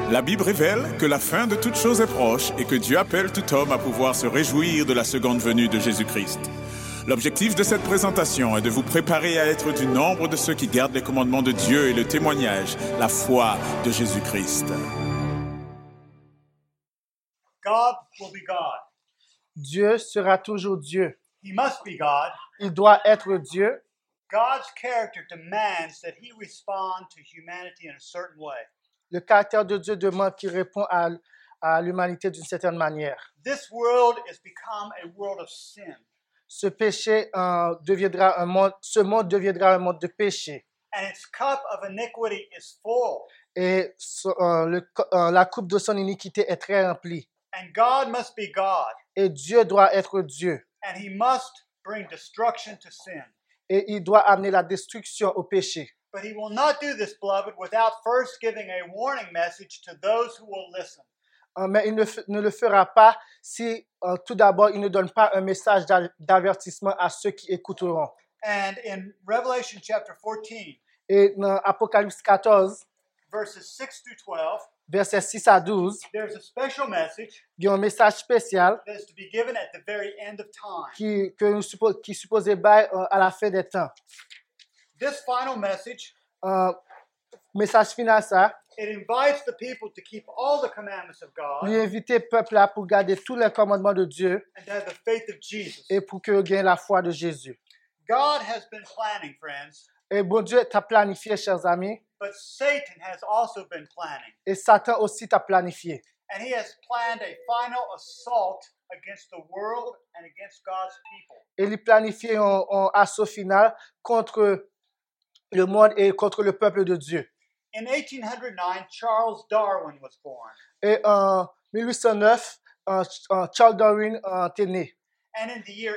La Bible révèle que la fin de toute chose est proche et que Dieu appelle tout homme à pouvoir se réjouir de la seconde venue de Jésus-Christ. L'objectif de cette présentation est de vous préparer à être du nombre de ceux qui gardent les commandements de Dieu et le témoignage, la foi de Jésus-Christ. God will be God. Dieu sera toujours Dieu. He must be God. Il doit être Dieu. God's character demands that he respond to humanity in a certain way. Le caractère de Dieu demande qu'il répond à l'humanité d'une certaine manière. This world has become a world of sin. Ce monde deviendra un monde de péché. And its cup of iniquity is full. Et la coupe de son iniquité est très remplie. And God must be God. Et Dieu doit être Dieu. And he must bring destruction to sin. Et il doit amener la destruction au péché. But he will not do this, beloved, without first giving a warning message to those who will listen. Mais il ne le fera pas si tout d'abord il ne donne pas un message d'avertissement à ceux qui écouteront. And in Revelation chapter 14, Et dans Apocalypse 14, verses 6 through 12, versets 6 à 12, there's a special message il y a un message spécial that is to be given at the very end of time. qui est supposé bailler à la fin des temps. This final message, Message final, ça, it invites the people to keep all the commandments of God lui inviter le peuple là pour garder tous les commandements de Dieu and to have the faith of Jesus. et pour qu'il gagne la foi de Jésus. God has been planning, friends, Et bon Dieu t'a planifié, chers amis, but Satan has also been planning. et Satan aussi t'a planifié. And he has planned a final assault against the world and against God's people. Et il planifié un assaut final contre le monde et contre le peuple de Dieu. In 1809, Charles Darwin was born. Et en 1809, Charles Darwin était né. And in the year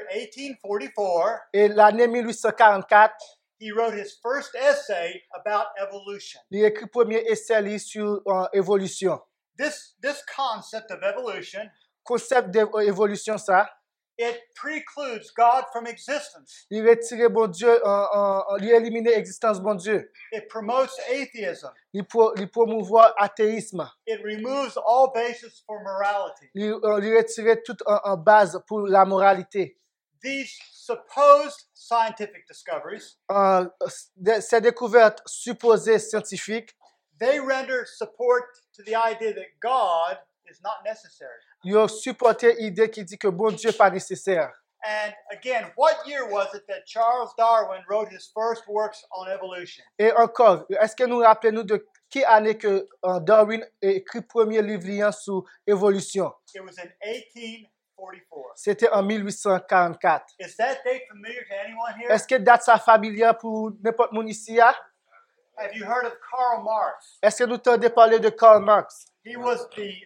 1844, Et l'année 1844, he wrote his first essay about evolution. il écrit le premier essai sur évolution. This concept of evolution, Concept d'évolution, ça, it precludes God from existence. il retire bon Dieu, il élimine l'existence bon Dieu. It promotes atheism. Il promouvoit l'athéisme. It removes all basis for morality. Il retire toute en base pour la moralité. These supposed scientific discoveries, Ces découvertes supposées scientifiques, they render support to the idea that God is not necessary. ils ont supporté l'idée qui dit que bon Dieu n'est pas nécessaire. And again, what year was it that Charles Darwin wrote his first works on evolution? Et encore, est-ce que nous rappelons de quelle année que Darwin a écrit le premier livre sur évolution? It was in 1844. C'était en 1844. Is that date familiar to anyone here? Est-ce que date ça familière pour n'importe qui ici? Have you heard of Karl Marx? Est-ce que nous t'avons parlé de Karl Marx? He was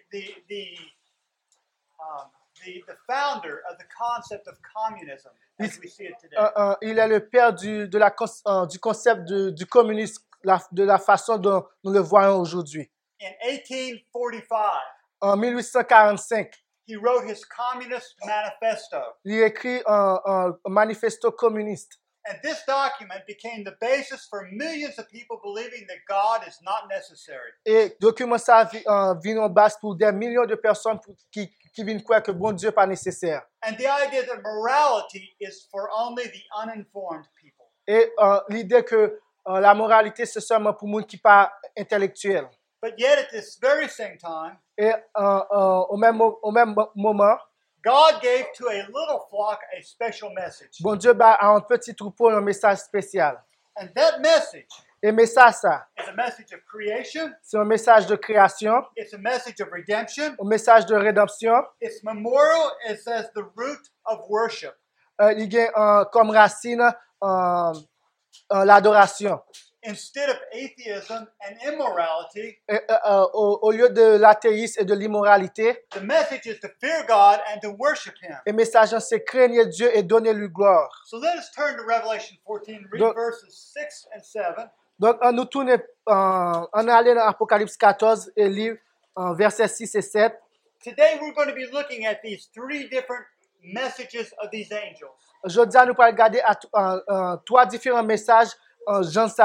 the founder of the concept of communism as we see it today. Il est le père du concept du communisme, de la façon dont nous le voyons aujourd'hui. In 1845, En 1845, he wrote his Communist Manifesto. il écrit un manifesto communiste. And this document became the basis for millions of people believing that God is not necessary. Et document ça vient en base pour des millions de personnes qui viennent croire que bon Dieu n'est pas nécessaire. And the idea that morality is for only the uninformed people. Et l'idée que la moralité, c'est seulement pour les gens qui ne sont pas intellectuels. But yet at this very same time, Et au même moment, God gave to a little flock a special message. bon Dieu a un petit troupeau un message spécial. And that message Et message ça, is a message of creation. c'est un message de création, It's a message of redemption. un message de rédemption. It's memorial. It says the root of worship. Il y a comme racine l'adoration. Instead of atheism and immorality, Et, au lieu de l'athéisme et de l'immoralité, the message is to fear God and to worship Him. le message c'est craindre Dieu et donner lui gloire. So let us turn to Revelation 14, read Donc- verses 6 and 7. Donc, on nous tourne, on est allé dans Apocalypse 14 et lire versets 6 et 7. Today we're going to be looking at these three different messages of these angels. Aujourd'hui, nous allons regarder trois différents messages Jean Sayo.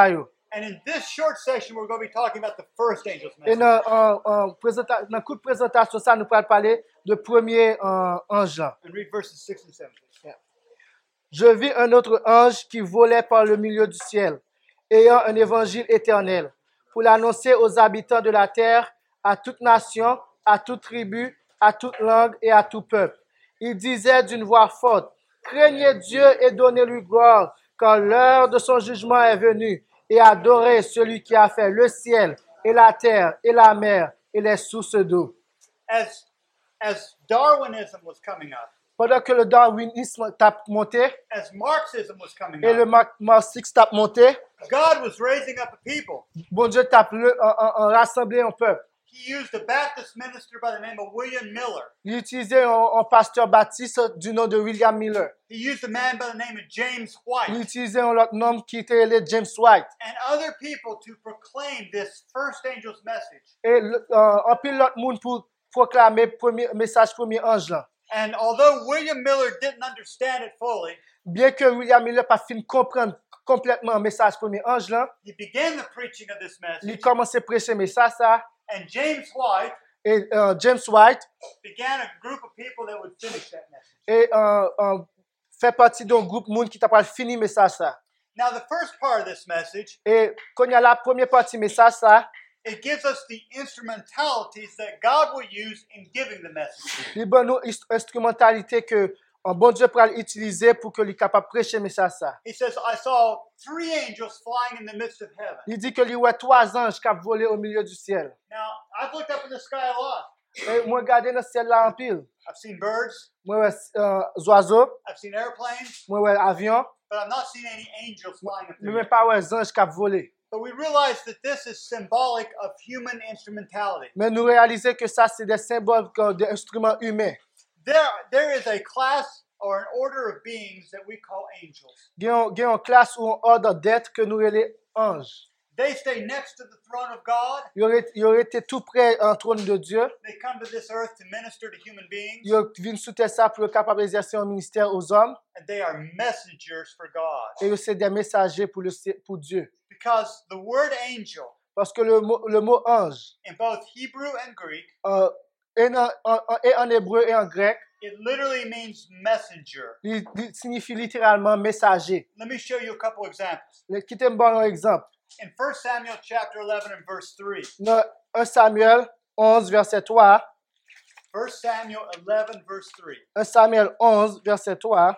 And in this short session, we're going to be talking about the first angel's Et message. dans le coup de présentation, ça nous pourra parler de premier ange. Là. And read verses 6 and 7. please. Je vis un autre ange qui volait par le milieu du ciel, ayant un évangile éternel, pour l'annoncer aux habitants de la terre, à toute nation, à toute tribu, à toute langue et à tout peuple. Il disait d'une voix forte, « Craignez Dieu et donnez-lui gloire, car l'heure de son jugement est venue, et adorez celui qui a fait le ciel et la terre et la mer et les sources d'eau. » As Darwinism was coming up, Pendant que le darwinisme tape monté as Marxism was coming et le up, marxisme tape monté, God was raising up a people. bon Dieu tape rassembler un peuple. He used a Baptist minister by the name of William Miller. Il utilisait un pasteur baptiste du nom de William Miller. He used a man by the name of James Il White utilisait un autre nom qui était le James White. and other people to proclaim this first angel's message. Et un pile l'autre monde pour proclamer premier message premier ange là. And although William Miller didn't understand it fully, Bien que William Miller pas fin comprendre complètement le message premier ange là, he began the preaching of this il message. commençait à prêcher message ça And James White et James White began a group of people that would finish that message. et fait partie d'un groupe monde qui t'a pas fini message ça. Now, the first part of this message, Et quand il y a la première partie message ça, it gives us the instrumentalities that God will use in giving the message. il donne nous instrumentalité que un bon Dieu pourra utiliser pour que lui capable prêcher message ça. He says, I saw 3 angels flying in the midst of heaven. Il dit que lui ouais 3 anges qui ont volé au milieu du ciel. Now, I've looked up in the sky a lot. Et moi regarder dans le ciel là en pile. I've seen birds, Moi ouais oiseaux, I've seen airplanes, moi ouais avion, but I've not seen any angels flying up mais there. même pas ouais anges qui ont volé. But we realize that this is symbolic of human instrumentality. Mais nous réaliser que ça c'est des symboles d'instruments humains. There is a class or an order of beings that we call angels. Il y a une classe ou un ordre d'être que nous les anges. They stay next to the throne of God. Il aurait été tout près un trône de Dieu. They come to this earth to minister to human beings. Il vient sous terre ça pour être capable d'exercer un ministère aux hommes. And they are messengers for God. Et c'est des messagers pour Dieu. Because the word angel, Parce que le mot ange, in both Hebrew and Greek, et en hébreu et en grec, it literally means messenger. il signifie littéralement messager. Let me show you a couple examples. Quittez-moi bon un exemple. In 1 Samuel chapter 11 and verse 3. Dans 1 Samuel 11, verset 3. 1 Samuel 11 verse 3. 1 Samuel 11, verset 3.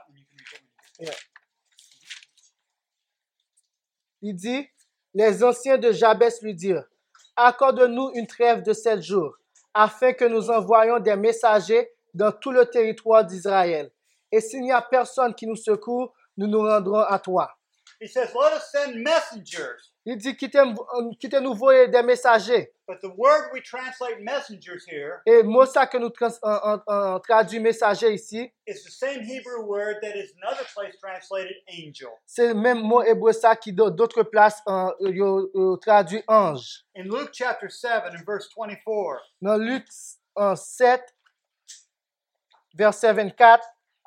Il dit, les anciens de Jabès lui dirent, accorde-nous une trêve de 7 jours, afin que nous envoyions des messagers dans tout le territoire d'Israël. Et s'il n'y a personne qui nous secourt, nous nous rendrons à toi. He says, let us send messengers. Il dit, quittez-nous voyer des messagers. But the word we translate messengers here Et le mot ça que nous traduit messager ici, is the same Hebrew word that is in another place translated angel. c'est le même mot hébreu ça qui d'autres places traduit ange. In Luke chapter 7 and verse 24, Dans Luc 7, verset 24,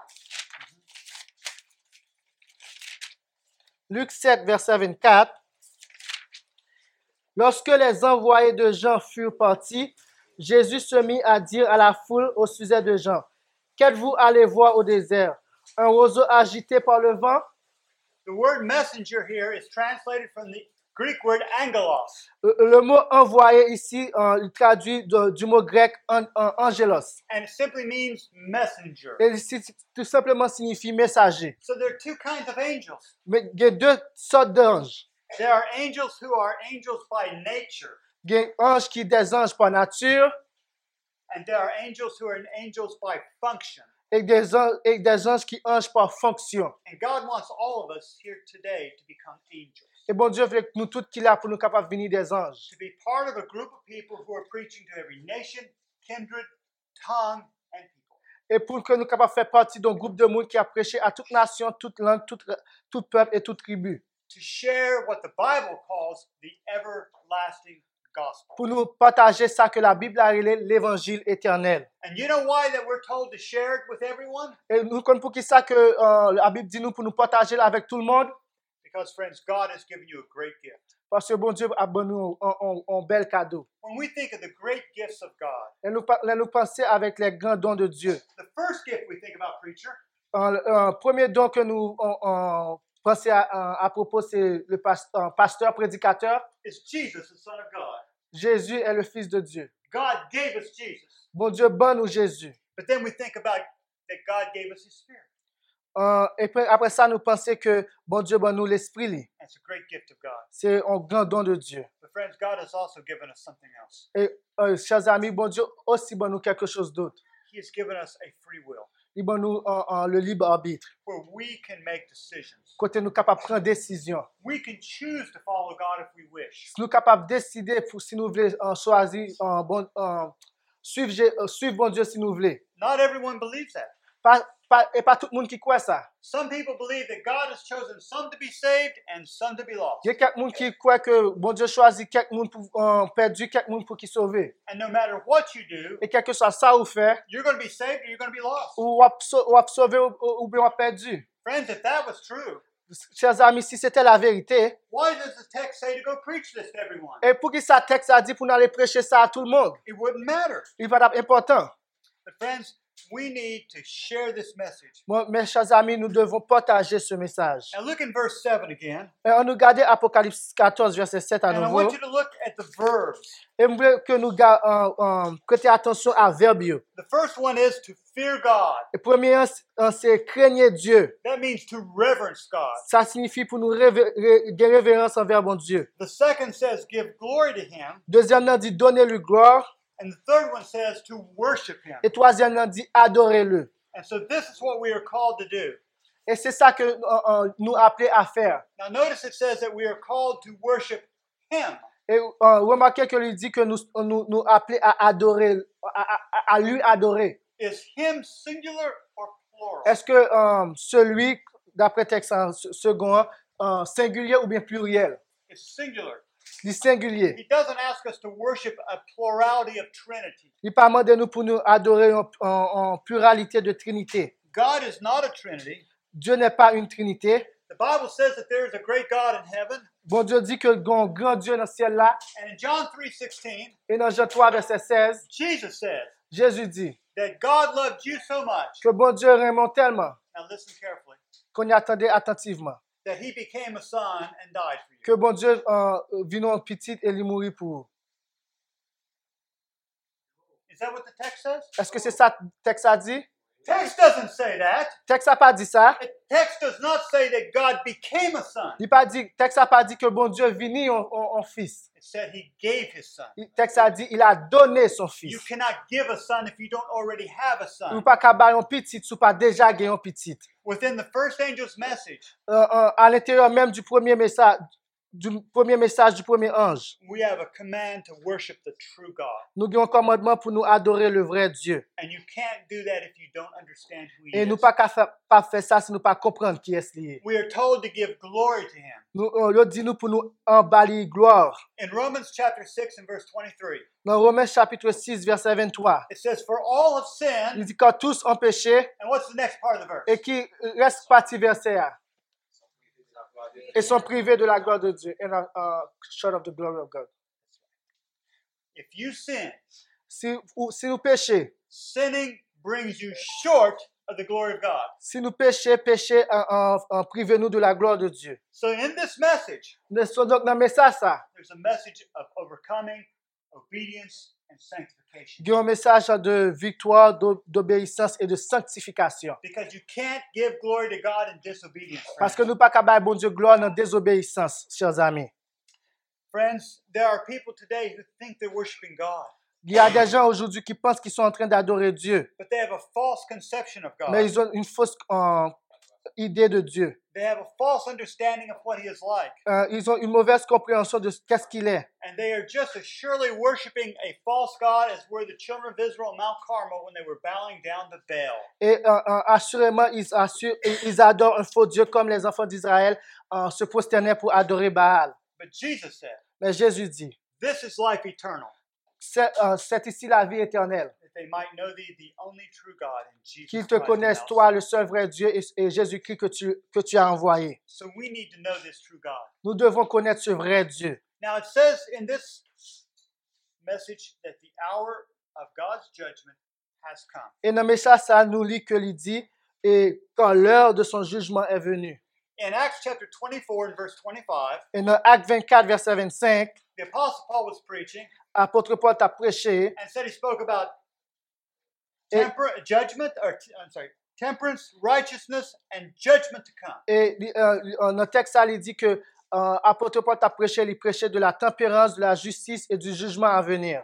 Luc 7, verset 24, lorsque les envoyés de Jean furent partis, Jésus se mit à dire à la foule au sujet de Jean, « Qu'êtes-vous allé voir au désert? Un roseau agité par le vent? » the word messenger here is translated from the Greek word angelos. Le mot envoyé ici, il traduit du mot grec angelos. And it simply means messenger. Et ici, tout simplement signifie messager. So there are 2 kinds of angels. Mais il y a 2 sortes d'anges. There are angels who are angels by nature, Il y a un ange qui est des anges par nature and there are angels who are angels by function. et des anges qui anges par fonction. And God wants all of us here today to become angels, Et bon Dieu veut que nous tous qui là pour nous capables de venir des anges. to be part of a group of people who are preaching to every nation, kindred, tongue, and people. Et pour que nous capables de faire partie d'un groupe de monde qui a prêché à toute nation, toute langue, tout peuple et toute tribu. To share what the Bible calls the everlasting gospel. Pour nous partager ça que la Bible a appelé l'évangile éternel. And you know why that we're told to share it with everyone? Et nous connaissons pour qui ça que la Bible dit nous pour nous partager avec tout le monde. Because, friends, God has given you a great gift. Parce que bon Dieu a donné un bel cadeau. When we think of the great gifts of God, Et nous pensons avec les grands dons de Dieu. the first gift we think about, preacher, Un premier don que nous pensons à propos, c'est le pasteur prédicateur. is Jesus, the Son of God. Jésus est le Fils de Dieu. God gave us Jesus. Bon Dieu, bon nous Jésus. But then we think about that God gave us His Spirit. Et puis après ça, nous pensons que bon Dieu, bon nous l'esprit. That's a great gift of God. C'est un grand don de Dieu. But friends, God has also given us something else. Et chers amis, bon Dieu aussi bon nous quelque chose d'autre. He has given us a free will Il bon nous le libre arbitre. where we can make decisions. Côté nous capables de prendre décision. We can choose to follow God if we wish. Si nous capables de décider pour si nous voulons choisir suivre bon Dieu si nous voulons. Not everyone believes that. Et pas tout le monde qui croit ça. Some people believe that God has chosen some to be saved and some to be lost. Il y a quelqu'un qui croit que bon Dieu choisit quelqu'un pour perdu, quelqu'un pour qui sauver. And no matter what you do, Et quelque soit ça ou fait, you're going to be saved or you're going to be lost. ou sauver ou bien perdu. Friends, if that was true, Chers amis, si c'était la vérité, why does the text say to go preach this to everyone? et pour qui ça texte a dit pour aller prêcher ça à tout le monde, It wouldn't matter. il va être important. But friends, we need to share this message. Bon, mes chers amis, nous devons partager ce message. Now look in verse 7 again. Et on nous regarde Apocalypse 14, verset 7 à And I nouveau. want you to look at the verbs. Et je veux que nous prêtions attention à verbe. The first one is to fear God. Le premier, c'est craigner Dieu. That means to reverence God. Ça signifie pour nous révérence envers bon Dieu. The second says give glory to Him. Deuxièmement, dit donner-lui gloire. And the third one says to worship Him. Et troisièmement, dit adorer-le. And so this is what we are called to do. Et c'est ça que nous appelons à faire. Now notice it says that we are called to worship Him. Et remarquez que lui dit que nous appelons à adorer, à lui adorer. Is Him singular or plural? Est-ce que celui, d'après texte en second, singulier ou bien pluriel? It's singular. Du singulier. He doesn't ask us to worship a plurality of Trinity. Il pas demandé nous pour nous adorer en pluralité de Trinité. God is not a Trinity. Dieu n'est pas une Trinité. The Bible says that there is a great God in heaven. Bon Dieu dit que un grand Dieu dans le ciel là. And in John 3:16, Et dans Jean 3, verset 16, Jesus says Jésus dit that God loved you so much. que bon Dieu aime tellement Now listen carefully. qu'on y attendait attentivement. That He became a son and died for you. Que bon Dieu vino en petit et il mourit pour vous. Is that what the text says? Est-ce que c'est ça que le texte a dit? Text doesn't say that. Le texte n'a pas dit ça. The text does not say that God became a son. Le texte n'a pas dit que bon Dieu vini en fils. It said He gave His son. Le texte a dit il a donné son You fils. cannot give a son if you don't already have a Ou son. pas qu'à bailler un petit, ou pas déjà gagné un petit. Within the first angel's message, À l'intérieur même du premier message du premier ange, we have a command to worship the true God. nous avons un commandement pour nous adorer le vrai Dieu. And you can't do that if you don't understand who He Et nous is. pas faire ça si nous pas comprendre qui est lié. We are told to give glory to Him. Nous dit nous pour nous emballer gloire. In Romans chapter 6 and verse 23, Dans Romains chapitre 6 verset 23, it says, For all have il sinned. dit quand tous ont péché And what's the next part of the verse? et qui reste partie verset A, et sont privés de la gloire de Dieu and are short of the glory of God. If you sin, Si nous péchons, sinning brings you short of the glory of God. si nous péchons, privez-nous de la gloire de Dieu. So in this message, Donc dans le message ça, there's a message of overcoming, obedience, and sanctification. il y a un message de victoire, d'obéissance et de sanctification. Because you can't give glory to God in disobedience. Parce que nous pas capable bon Dieu gloire dans désobéissance, chers amis. Friends, there are people today who think they're worshiping God, Il y a des gens aujourd'hui qui pensent qu'ils sont en train d'adorer Dieu, but they have a false conception of God. mais ils ont une fausse idée de Dieu. They have a false understanding of what He is like. Ils ont une mauvaise compréhension de qu'est-ce qu'il est. And they are just as surely worshiping a false God as were the children of Israel at Mount Carmel when they were bowing down to Baal. Et assurément, ils adorent un faux Dieu comme les enfants d'Israël se prosternaient pour adorer Baal. But Jesus said, Mais Jésus dit, this is life eternal, c'est ici la vie éternelle. that they might know thee, the only true God, and Jesus Qu'ils te Christ, whom connaissent, thou toi, sent. le seul vrai Dieu, et Jésus-Christ que tu as envoyé. So we need to know this true God. Nous devons connaître ce vrai Dieu. Now it says in this message that the hour of God's judgment has come. Et dans le message, ça nous lit que il dit, et quand l'heure de son jugement est venue. In Acts chapter 24 and verse 25, Et dans Acte 24, verset 25, the Apostle Paul was preaching apôtre Paul t'a prêché, and said he spoke about et, temperance, righteousness, and judgment to come. et dans le texte, ça il dit que apôtre Paul t'a prêché, il prêchait de la tempérance, de la justice et du jugement à venir.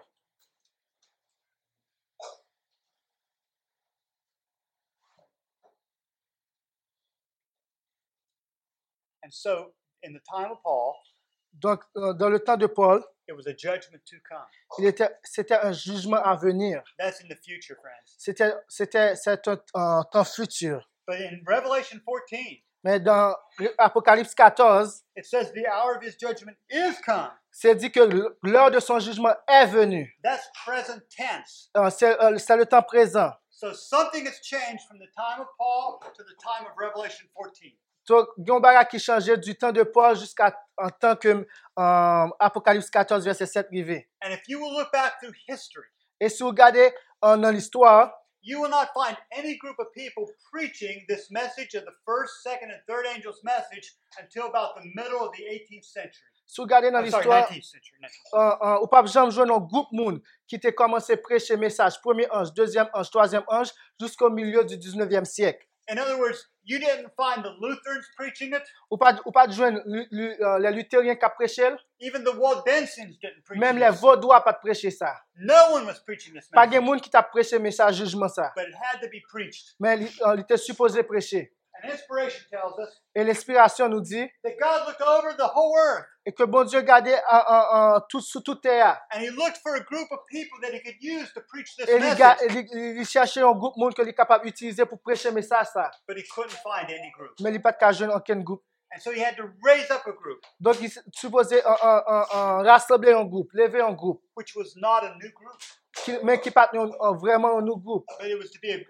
And so, in the time of Paul, Donc, dans le temps de Paul, it was a judgment to come. c'était un jugement à venir. That's in the future, friends. C'est un temps futur. But in Revelation 14, Mais dans Apocalypse 14, it says the hour of his judgment is come. c'est dit que l'heure de son jugement est venue. That's present tense. C'est le temps présent. So something has changed from the time of Paul to the time of Revelation 14. Donc, il y a un bagage qui changeait du temps de Paul jusqu'à en temps que Apocalypse 14, verset 7 arrivait. And if you will look back through history, Et si vous regardez dans l'histoire, you will not find any group of people preaching this message of the first, second, and third angel's message until about the middle of the 18th century. si vous regardez dans I'm sorry, l'histoire, 19th century. 19th century. ou pas jamais jouer dans un groupe monde qui a commencé à prêcher message, premier ange, deuxième ange, troisième ange, jusqu'au milieu du 19e siècle. In other words, you didn't find the Lutherans preaching it. Ou pas joindre les luthériens qui prêché, Even the Waldensians didn't preach même les this. vaudois pas prêcher ça. No one was preaching this Pas de message, monde qui t'a prêché message jugement ça. but it had to be preached. Mais il était supposé prêcher. And inspiration tells us Et l'inspiration nous dit that God looked over the whole earth et que bon Dieu regardait sous toute terre. and he looked for a group of people that he could use to preach this Et message, il cherchait un groupe monde qu'il est capable d'utiliser pour prêcher message ça. but he couldn't find any group. Mais il n'a pas de joindre aucun groupe. And so he had to raise up a group, Donc il est supposé rassembler un groupe, lever un groupe, which was not a new group, mais qui pas vraiment un nouveau groupe. but it was to be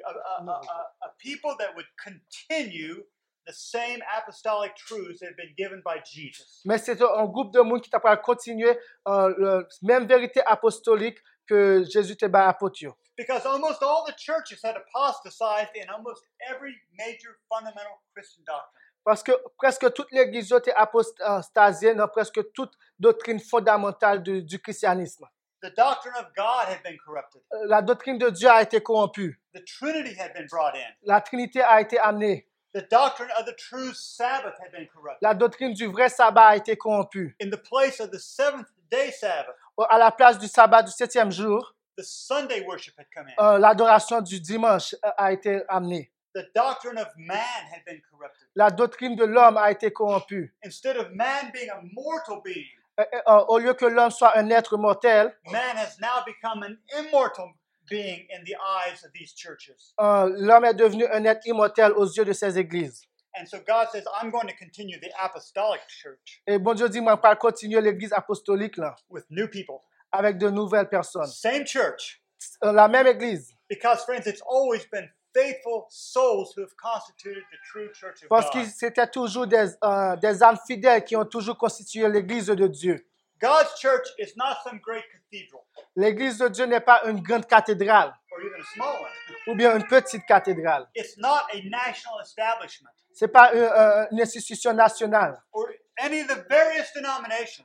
a people that would continue the same apostolic truths that had been given by Jesus. Mais c'est un groupe de monde qui t'a pas continuer la même vérité apostolique que Jésus t'a ba apôtre. Because almost all the churches had apostatized in almost every major fundamental Christian doctrine. Parce que presque toute l'église était apostasiée dans presque toute doctrine fondamentale du christianisme. The doctrine of God had been corrupted. La doctrine de Dieu a été corrompue. The Trinity had been brought in. La Trinité a été amenée. The doctrine of the true Sabbath had been corrupted. La doctrine du vrai sabbat a été corrompue. In the place of the seventh day Sabbath, À la place du sabbat du 7e jour, the Sunday worship had come in. l'adoration du dimanche a été amenée. The doctrine of man had been corrupted. La doctrine de l'homme a été corrompue. Instead of man being a mortal being, Au lieu que l'homme soit un être mortel, man has now become an immortal being in the eyes of these churches. l'homme est devenu un être immortel aux yeux de ces églises. And so God says, I'm going to continue the apostolic church Et bon Dieu dit, moi, je vais continuer l'église apostolique là, with new people. avec de nouvelles personnes. Same church. La même église. Because, friends, it's always been faithful souls who have constituted the true church of Parce que God. c'était toujours des âmes fidèles qui ont toujours constitué l'église de Dieu. God's church is not some great cathedral L'église de Dieu n'est pas une grande cathédrale or even a small one. ou bien une petite cathédrale. It's not a national establishment Ce n'est pas une institution nationale. or any of the various denominations.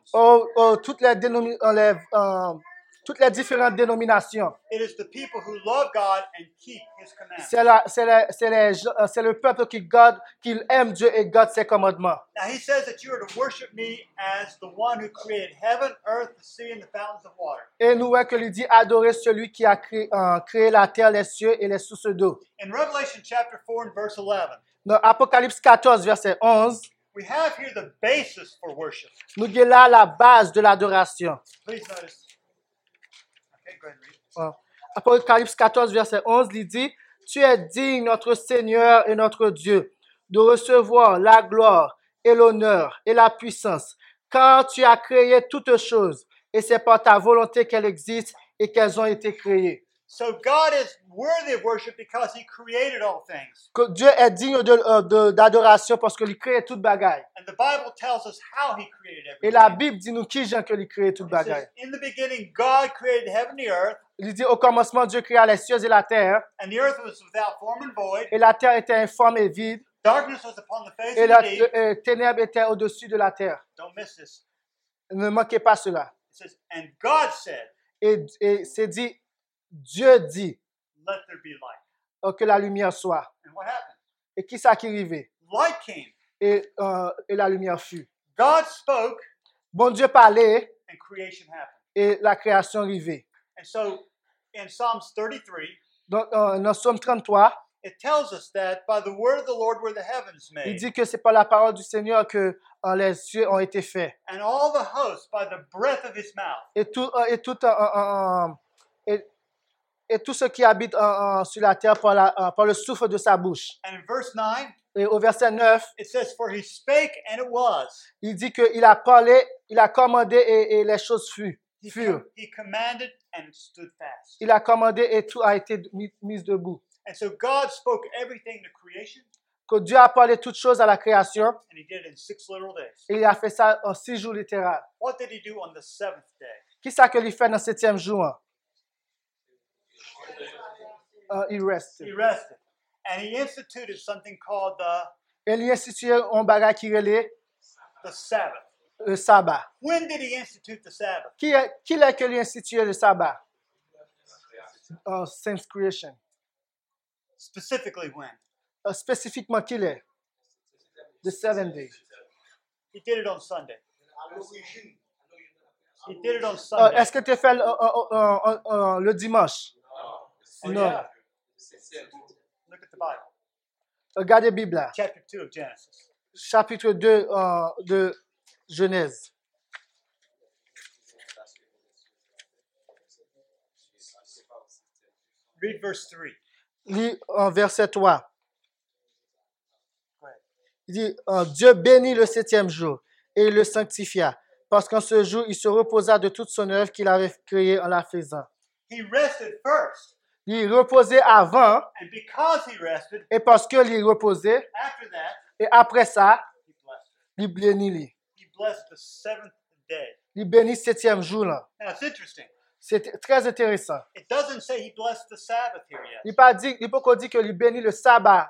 Toutes les différentes dénominations. It is the people who love God and keep His commandments. C'est le peuple qui aime Dieu et garde ses commandements. Now He says that you are to worship me as the one who created heaven, earth, the sea, and the fountains of water. Et nous voyons que lui dit adorer celui qui a créé la terre, les cieux et les sources d'eau. In Revelation chapter 4 and verse 11, Dans Apocalypse 14, verset 11, we have here the basis for worship. nous avons là la base de l'adoration. Please notice. Okay, go ahead and read. Apocalypse 14, verset 11, il dit « Tu es digne, notre Seigneur et notre Dieu, de recevoir la gloire et l'honneur et la puissance, car tu as créé toutes choses, et c'est par ta volonté qu'elles existent et qu'elles ont été créées. So God is worthy of worship because he created all things. Que Dieu est digne d'adoration parce qu'il crée toute bagaille. And the Bible tells us how he created Et la everything. Bible dit nous qui Jean que il crée toute It says, bagaille. in the beginning, God created heaven and the earth, Il dit au commencement Dieu créa les cieux et la terre, and the earth was without form and void. et la terre était informe et vide, Darkness was upon the face et of la the deep. ténèbre était au-dessus de la terre. Don't miss this. Ne manquez pas cela. It says, and God said, Et c'est dit, Dieu dit let there be light. que la lumière soit. And what happened? Et qui ça qui arrivait? Light came. Et la lumière fut. God spoke, Bon Dieu parlait and creation happened. et la création arrivait. And so, in Psalms 33, Donc, dans Psaume 33, it tells us that by the word of the Lord were the heavens il made, dit que c'est par la parole du Seigneur que les cieux ont été faits. and all the hosts by the breath of his mouth. Et tout ce qui habite sur la terre par le souffle de sa bouche. And in verse 9, Et au verset 9, it says, for he spake and it was. il dit qu'il a parlé, il a commandé et les choses furent. He commanded and it stood fast. Il a commandé et tout a été mis debout. And so God spoke everything to creation, Que Dieu a parlé toutes choses à la création and he did it in 6 literal days. et il a fait ça en 6 jours littéral. What did he do on the seventh day? Qui ça que lui fait dans le 7e jour? Il reste. He rested. And he instituted something called Et il a institué un bagage qui relève the Sabbath. le sabbat. When did he institute the Sabbath? Qui est que lui a institué le sabbat? Since creation. Specifically when? Spécifiquement, qui est? The 7 day. He did it on Sunday. He did it on Sunday. Est-ce que tu fais le dimanche? Oh, Non. yeah. Look at the Bible. Regardez la Bible là. Chapter 2 of Genesis. Chapitre 2 de Genèse. Read verse 3. Lis verset 3. Il dit, Dieu bénit le 7e jour et il le sanctifia, parce qu'en ce jour, il se reposa de toute son œuvre qu'il avait créée en la faisant. He rested first. Il reposait avant, And because he rested, et parce qu'il reposait, after that, et après ça, he blessed it. il bénit. He blessed the seventh day. Il bénit le 7e jour. Là. Now it's interesting. C'est très intéressant. It doesn't say he blessed the Sabbath here yet. Il ne peut pas dire qu'il bénit le sabbat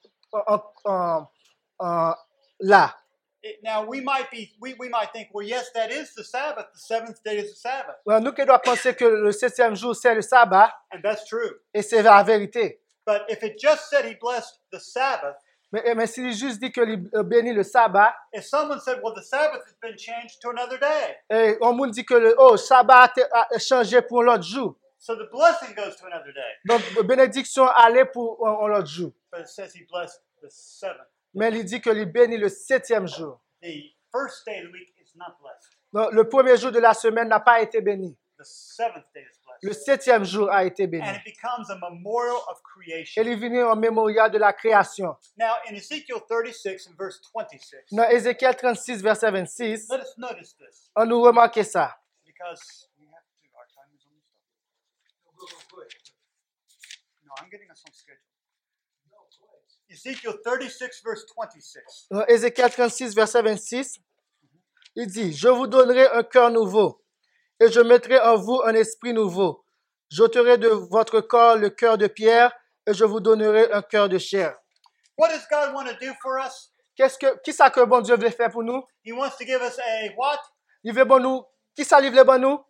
là. Now we might think, well, yes, that is the Sabbath. The seventh day is the Sabbath, Nous qui doit penser que le 7e jour, c'est le sabbat, and that's true. et c'est la vérité. But if it just said he blessed the Sabbath, Mais s'il juste dit qu'il bénit le sabbat, if someone said, well, the Sabbath has been changed to another day, et on nous dit que le sabbat a changé pour l'autre jour. so the blessing goes to another day. Donc, bénédiction allait pour l'autre jour. But it says he blessed the seventh. Mais il dit qu'il bénit le 7e jour. The first day of the week is not blessed. Donc, le premier jour de la semaine n'a pas été béni. The seventh day is blessed. Le 7e jour a été béni. And it becomes a memorial of Et creation. il est venu en mémorial de la création. Now, in Ezekiel 36 and verse 26, Dans Ézéchiel 36, verset 26, let us notice this, on nous remarque ça. because we have to, our time is almost up. No, I'm getting us on schedule. Ezekiel 36, verse 26. Dans Ézéchiel 36, verset 26, il dit, « Je vous donnerai un cœur nouveau, et je mettrai en vous un esprit nouveau. J'ôterai de votre corps le cœur de pierre, et je vous donnerai un cœur de chair. What does God want to do for us? » Qui ça que bon Dieu veut faire pour nous? He wants to give us a what? Il veut bon nous. Qui ça livre bon nous?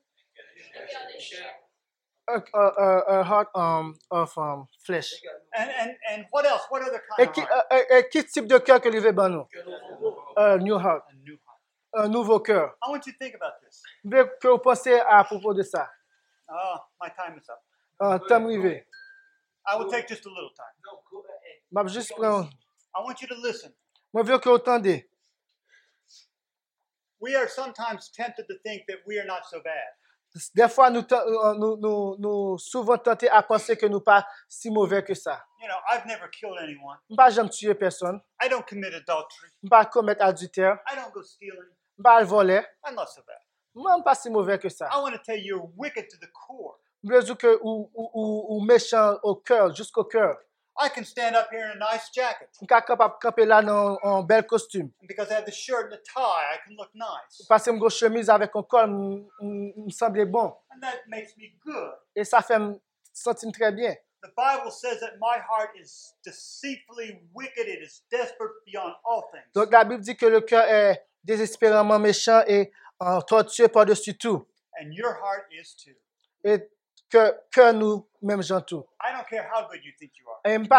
A heart of flesh. And what else? What other kind Et of heart? quel type de cœur que il veut bon nous? New heart. A new heart. Un nouveau cœur. I want you to think about this. Je veux que vous pensiez à propos de ça. Oh, my time is up. Temps arrivé. I will take just a little time. Je vais juste prendre. I want you to listen. Moi, je veux que vous entendez. We are sometimes tempted to think that we are not so bad. Des fois, nous souvent tentés à penser que nous pas si mauvais que ça. You know, I've never killed anyone. Je ne pas jamais tuer personne. I don't commit adultery. Je ne pas commettre adultère. I don't go stealing. Je ne pas voler. I'm not so bad. Moi, je ne pas si mauvais que ça. I want to tell you, you're wicked to the core. veux dire que ou méchant au cœur, jusqu'au cœur. I can stand up here in a nice jacket. Je suis capable de camper là dans un bel costume. And because I have the shirt and the tie, I can look nice. Parce que je chemise avec un col me semblait bon. And that makes me good. Et ça fait me sentir très bien. The Bible says that my heart is deceitfully wicked. It is desperate beyond all things. Donc la Bible dit que le cœur est désespérément méchant et tortueux par-dessus tout. And your heart is too. Et que nous, même gens tout. I don't care how good you think you are. Et je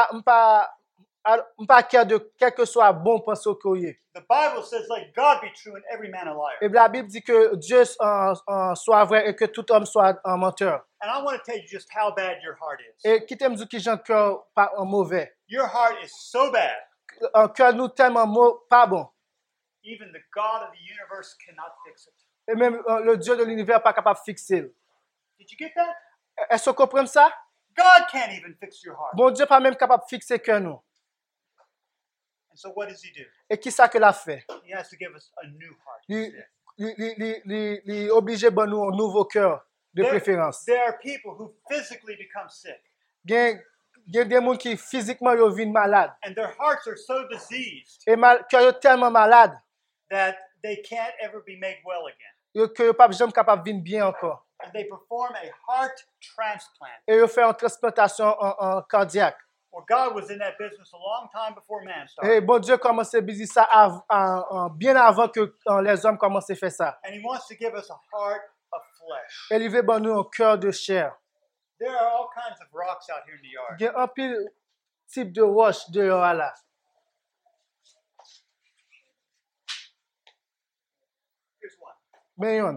ne pas care de quel que soit bon penser au courrier. The Bible says, let God be true and every man a liar. Et la Bible dit que Dieu soit vrai et que tout homme soit un menteur. And I want to tell you just how bad your heart is. Et qui t'aime dire que j'ai un cœur pas mauvais. Your heart is so bad, Un cœur nous tellement pas bon. even the God of the universe cannot fix it. Et même le Dieu de l'univers n'est pas capable de fixer. Did you get that? Est-ce que vous comprenez ça? God can't even fix your heart. Bon Dieu n'est pas même capable de fixer que nous. And so what does he do? Et qui ça que l'a fait? He has to give us a new heart. Il est obligé de nous un nouveau cœur de préférence. There are people who physically become sick, Il y a des gens qui physiquement deviennent malades. and their hearts are so diseased Et le cœur est tellement malade that they can't ever be made well again. que ne pas jamais capable de vivre bien encore. And they perform a heart transplant. Et il fait une transplantation en cardiaque. Well, God was in that business a long time before man Et started. bon Dieu commence à faire ça bien avant que les hommes commencent à faire ça. And he wants to give us a heart of flesh. Et il veut donner un cœur de chair. There are all kinds of rocks out here in the yard. Il y a un pile type de roche dehors là. Here's one. Mais yon.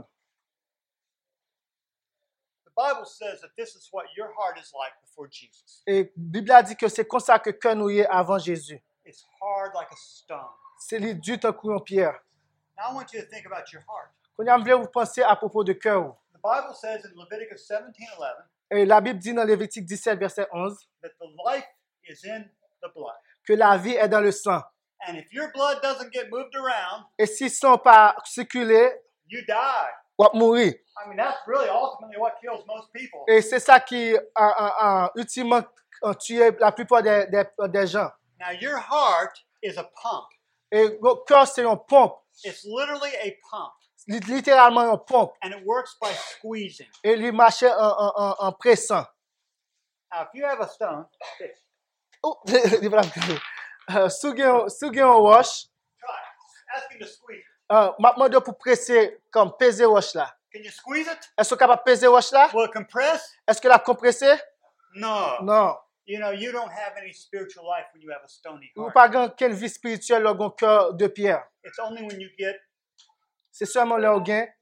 The Bible says that this is what your heart is like before Jesus. Et la Bible a dit que c'est comme ça que le cœur nous est avant Jésus. It's hard like a stone. C'est les dur tant qu'une pierre. Now I want you to think about your heart. Quand je voulais vous penser à propos de cœur. The Bible says in Leviticus 17:11 Et la Bible dit dans Lévitique 17, verset 11, that the life is in the blood. que la vie est dans le sang. And if your blood doesn't get moved around, Et si le sang n'a pas circulé, you die. on va mourir. I mean, that's really ultimately what kills most people. Et c'est ça qui ultimement tue la plupart des gens. Now, your heart is a pump. Et le cœur, c'est une pompe. It's literally a pump, Littéralement une pompe. and it works by squeezing. Et il marche en pressant. Now, if you have a stone, Oh, sous un roche, try it. Ask him to squeeze it. m'a demandé pour presser, comme peser roche là. Can you squeeze it? Est-ce que capable de peser roche là? Will it compress? Est-ce que la compressé? No. Non. You know, you don't have any spiritual life when you have a stony Ou heart. pas quelle vie spirituelle dans un cœur de pierre. It's only when you get. C'est seulement leur gain. I'm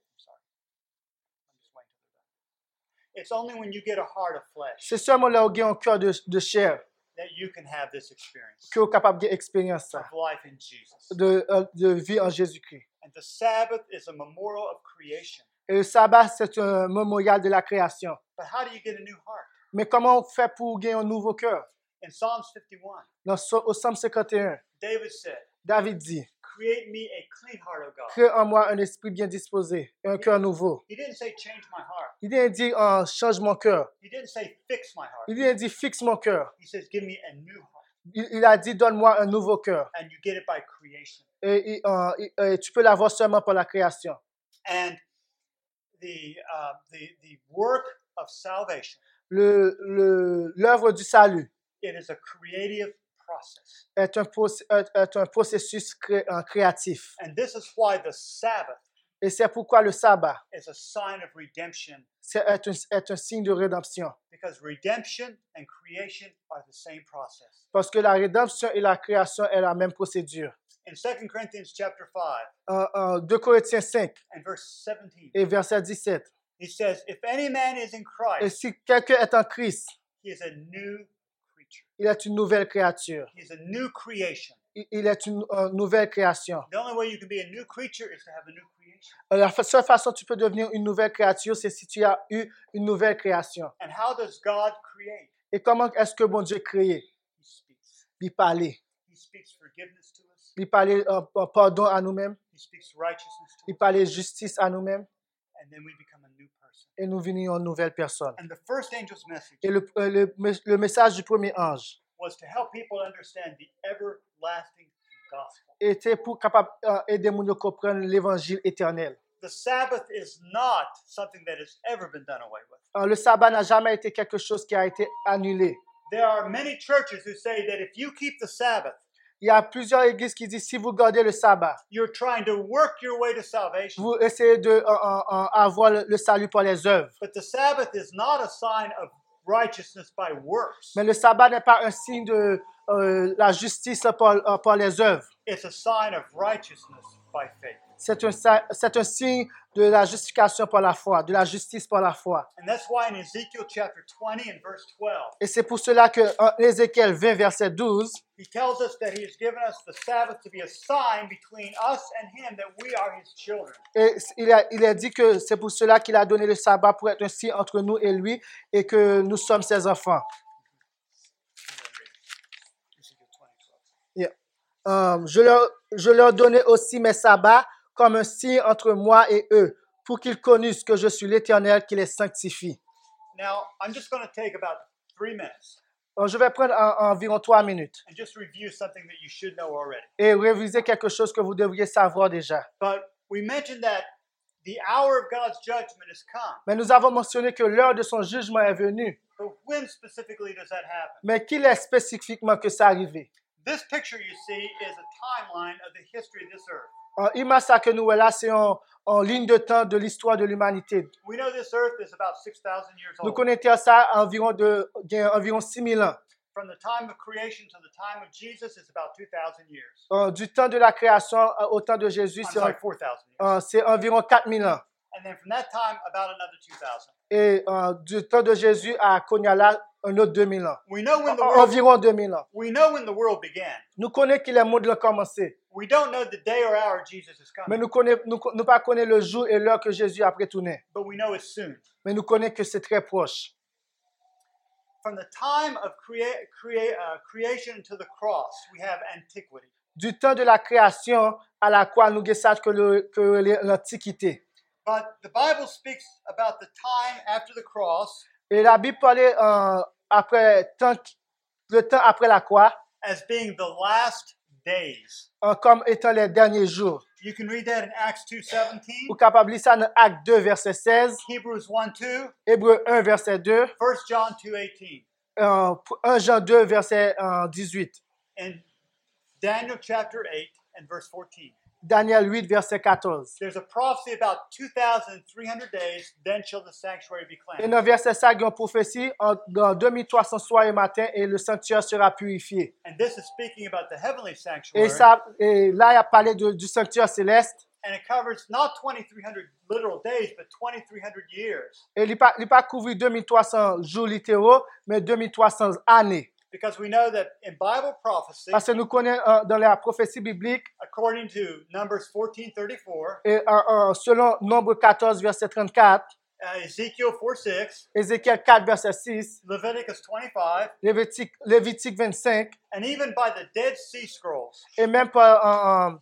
just waiting till they're done. It's only when you get a heart of flesh C'est seulement leur gain un cœur de chair that you can have this experience que vous êtes capable d'expérience ça. of life in Jesus. De vie en Jésus-Christ. And the Sabbath is a memorial of creation. Et le sabbat, c'est un mémorial de la création. But how do you get a new heart? Mais comment on fait pour gagner un nouveau cœur? In Psalms 51, Au Psaume 51, David said, David dit, create me a clean heart, O God. crée en moi un esprit bien disposé et un cœur nouveau. He didn't say change my heart. Il didn't dire change mon cœur. He didn't say fix my heart. Il didn't dire fixe mon cœur. He says give me a new heart. Il a dit donne-moi un nouveau cœur. And you get it by creation. Et tu peux l'avoir seulement par la création. And the work of salvation, L'œuvre du salut it is a creative process. est un processus créatif. And this is why the Sabbath Et c'est pourquoi le sabbat is a sign of redemption, est un signe de rédemption. because redemption and creation are the same process. Parce que la rédemption et la création est la même procédure. In 2 Corinthians chapter 5 En 2 Corinthiens 5 and verse 17, et verset 17. he says, if any man is in Et Christ, si quelqu'un est en Christ, he is a new creature. il est une nouvelle créature. He is a new creation. Il est une nouvelle création. The only way you can be a new creature is to have a new creation. La seule façon que tu peux devenir une nouvelle créature, c'est si tu as eu une nouvelle création. And how does God create? Et comment est-ce que bon Dieu crée? He speaks. Il parlait. He speaks forgiveness to us. Il parlait pardon à nous-mêmes. He speaks righteousness to Il us. parlait justice à nous-mêmes. And then we become a new person. et nous venions une nouvelle personne. And the first angel's message Et le message du premier ange was to help people understand the everlasting gospel. était pour capable aider les gens à comprendre l'évangile éternel. The Sabbath is not something that has ever been done away with. Le sabbat n'a jamais été quelque chose qui a été annulé. There are many churches who say that if you keep the Sabbath, Il y a plusieurs églises qui disent si vous gardez le sabbat, you're trying to work your way to salvation. vous essayez d'avoir le salut par les œuvres. But the Sabbath is not a sign of righteousness by works. Mais le sabbat n'est pas un signe de la justice par les œuvres. It's a sign of righteousness by faith. C'est un signe de la justification par la foi, de la justice par la foi. And that's why in Ezekiel chapter 20 and verse 12, Et c'est pour cela que Ézéchiel 20, verset 12, he tells us that he has given us the Sabbath to be a sign between us and him that we are his children. et il a dit que c'est pour cela qu'il a donné le sabbat pour être un signe entre nous et lui et que nous sommes ses enfants. Ezekiel 20, 12. Yeah. Je leur donnais aussi mes sabbats comme un signe entre moi et eux, pour qu'ils connaissent que je suis l'Éternel qui les sanctifie. Now, I'm just going to take about 3 minutes Je vais prendre environ 3 minutes and just review something that you should know already. et réviser quelque chose que vous devriez savoir déjà. But we mentioned that the hour of God's judgment has come. Mais nous avons mentionné que l'heure de son jugement est venue. But when specifically does that happen? Mais qu'il est spécifiquement que ça arrive? This picture you see is a timeline of the history of this earth. L'image que nous voyons là, c'est en ligne de temps de l'histoire de l'humanité. We know this earth is about 6,000 years Nous old. connaissons ça environ 6000 ans. From the time of creation to the time of Jesus is about 2,000 years. Du temps de la création au temps de Jésus, I'm sorry, 4,000 years. c'est environ 4000 ans. And then from that time, about another 2,000. Et du temps de Jésus à Konyala, un autre 2000 ans. We know when the world, Environ 2000 ans. we know when the world began. Nous connaissons que le monde a commencé, We don't know the day or hour Jesus is mais coming, nous pas connaissons le jour et l'heure que Jésus a retourné. but we know it's soon. Mais nous connaissons que c'est très proche. From the time of creation to the cross, we have antiquity. Du temps de la création à la croix, nous savons que l'Antiquité. But the Bible speaks about the time after the cross Et la Bible parlait le temps après la croix as being the last days. comme étant les derniers jours. You can read that in Acts 2:17, Vous capable lire ça dans Acte 2, verset 16, Hebrews 1:2, Hébreux 1, verset 2, 1 John 2:18, 1 Jean 2, verset 18, and Daniel chapter 8 and verse 14. Daniel 8, verset 14. There's a prophecy about 2,300 days, then shall the sanctuary be Et cleansed. dans verset 5, il y a une prophétie dans 2300 soirs et matin et le sanctuaire sera purifié. And this is speaking about the heavenly Et, sanctuary, et là, il a parlé du sanctuaire céleste. and it covers not 2,300 literal days, but 2,300 years. Et il n'a pas couvert 2300 jours littéraux, mais 2300 années. Because we know that in Bible prophecy, Parce que nous connaissons dans la prophétie biblique, according to Numbers 14:34, et, selon Nombre 14, verset 34, Ezekiel 4:6, Ézéchiel 4, verset 6, Leviticus 25, Lévitique 25, and even by the Dead Sea Scrolls, et même par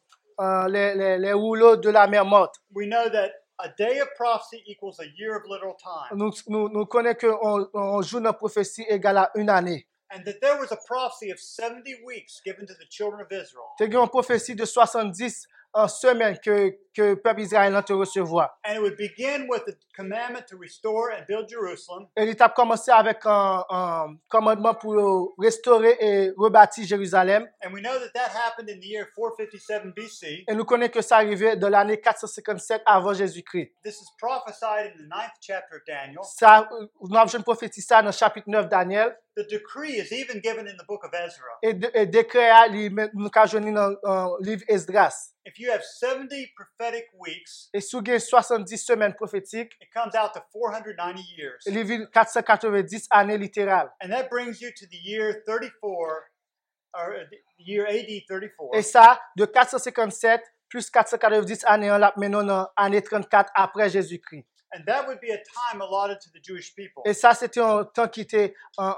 les rouleaux de la mer morte. we know that a day of prophecy equals a year of literal time. Nous connaissons qu'un jour de prophétie égale à une année. And that there was a prophecy of 70 weeks given to the children of Israel. C'est une prophétie de 70 semaines que le peuple israélien te recevoir. And it would begin with the commandment to restore and build Jerusalem. Et il a commencé avec un commandement pour restaurer et rebâtir Jérusalem. And we know that that happened in the year 457 BC. Et nous connaissons que ça arrivait dans l'année 457 avant Jésus-Christ. This is prophesied in the 9th chapter of Daniel. Ça, nous avons prophétisé ça dans le chapitre 9 Daniel. The decree is even given in the book of Ezra. Et décret, nous avons dans le livre Esdras. If you have 70 prophetic weeks, Et si vous avez 70 semaines prophétiques, it comes out to 490 years. il y a 490 années littérales. And that brings you to the year 34, or the year AD 34. Et ça, de 457 plus 490 années, on l'a maintenant dans l'année 34 après Jésus-Christ. And that would be a time allotted to the Jewish people. Et ça, c'était un temps qui était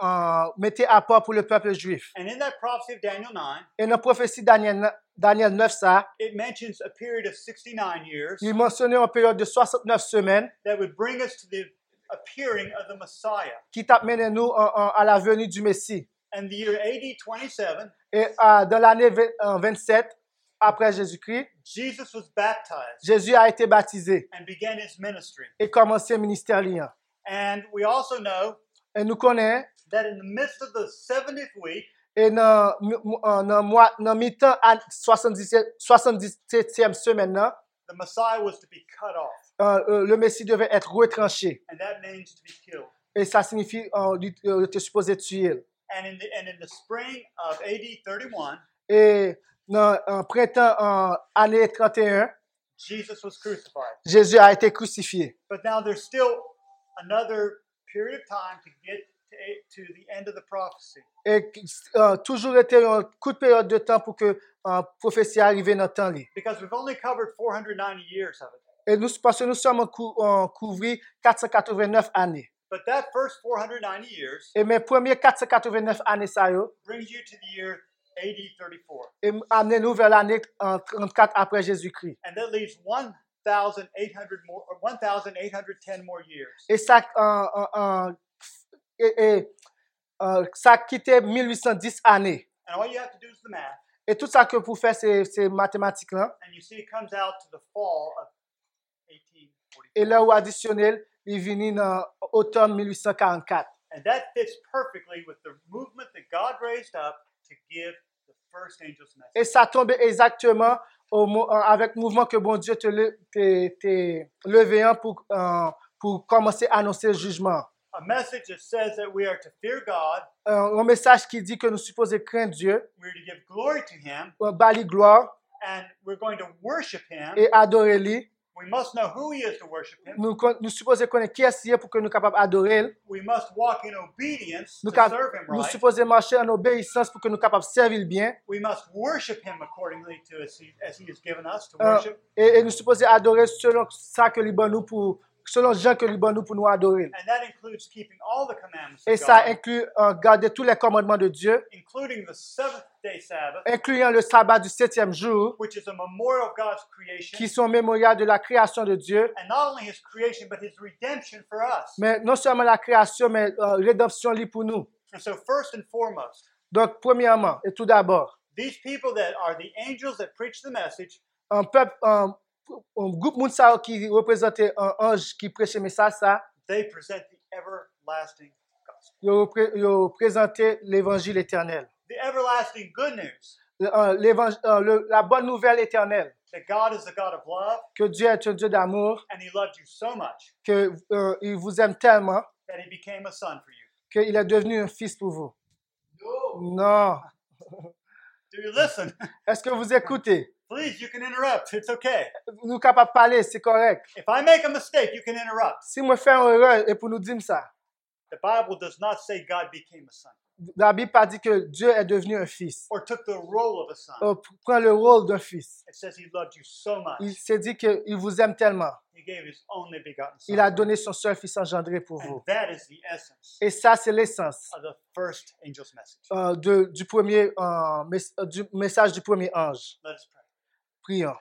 mis à part pour le peuple juif. And in that prophecy of Daniel 9, Et dans la prophétie Daniel 9, ça, it mentions a period of 69 years il mentionnait une période de 69 semaines that would bring us to the appearing of the Messiah. qui t'a mené nous à la venue du Messie. In the year AD 27, Et dans l'année 27, après Jésus-Christ, Jesus was baptized Jésus a été baptisé and began his ministry. et commencé le ministère liant. And we also know Et nous connaissons, that in the midst of the 70th week, et dans le mi-temps à 77e semaine, là, the Messiah was to be cut off, le Messie devait être retranché. and that means to be killed. Et ça signifie il était supposé tuer. And in the spring of AD 31, Et dans printemps année 31, Jesus was crucified. Jésus a été crucifié. But now there's still another period of time to get to the end of the prophecy. Et toujours été une courte période de temps pour que prophétie arrive dans le temps. Because we've only covered 490 years of it. Et nous, parce que nous sommes couvert 489 années. But that first 490 years Et mes premiers 489 années, ça y est, brings you to the year AD 34. et amenez-nous vers l'année 34 après Jésus-Christ. And that leaves 1,810 more years. Et ça, ça quittait 1810 années. And all you have to do is the math. Et tout ça que vous faites, c'est mathématiques-là. And you see it comes out to the fall of 1844. Et là où additionnel, il vient dans automne 1844. And that fits perfectly with the movement that God raised up to give the first angel's message. Et ça tombe exactement avec le mouvement que bon Dieu te levé pour commencer à annoncer le jugement. A message that says that we are to fear God, Un message qui dit que nous supposons craindre Dieu, we're to give glory to Him, bâlir gloire and we're going to worship Him. et adorer lui. We must know who He is to worship Him. Nous supposons connaître qui est pour que nous soyons capables d'adorer. We must walk in obedience to Nous serve Him right. supposons marcher en obéissance pour que nous soyons capables de servir bien. We must worship Him accordingly to as He has given us to worship. Et nous supposons adorer selon ça que lui nous pour selon Jean que lui nous pour nous adorer. And that includes keeping all the commandments Et of ça God, inclut garder tous les commandements de Dieu, including the seventh-day Sabbath, incluant le sabbat du 7e jour, which is a memorial of God's creation, qui sont mémorials de la création de Dieu, and not only His creation, but His redemption for us. mais non seulement la création, mais rédemption libre pour nous. And so first and foremost, Donc, premièrement, et tout d'abord, these people that are the angels that preach the message, un peuple, un groupe Mounsao qui représentait un ange qui prêchait le message, ça, they present the everlasting gospel. ils représentaient l'évangile éternel. The everlasting good news La bonne nouvelle éternelle, that God is the God of love, que Dieu est un Dieu d'amour, and He loved you so much qu'il vous aime tellement, that He became a son for you. qu'il est devenu un fils pour vous. No. Non. Do you listen? Est-ce que vous écoutez? Please, you can interrupt. It's okay. Nous sommes capables de parler, c'est correct. If I make a mistake, you can interrupt. Si moi fais une erreur et pour nous dire ça, The Bible does not say God became a son la Bible pas dit que Dieu est devenu un fils. or took the role of a son. Prend le rôle d'un fils. It says He loved you so much. Il s'est dit qu'il vous aime tellement. He gave His only begotten son. Il a donné son seul fils engendré pour vous. And that is the essence Et ça, c'est l'essence of the first angel's message. du message du premier ange. Let us pray. Prions.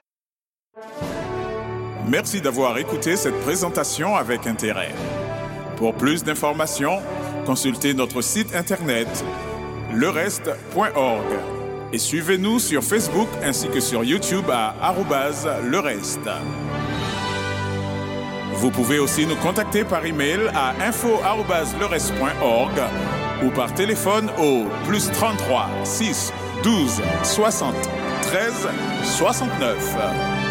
Merci d'avoir écouté cette présentation avec intérêt. Pour plus d'informations, consultez notre site internet lereste.org et suivez-nous sur Facebook ainsi que sur YouTube à @lereste. Vous pouvez aussi nous contacter par email à info@lereste.org ou par téléphone au +33 6 12 60 13 69.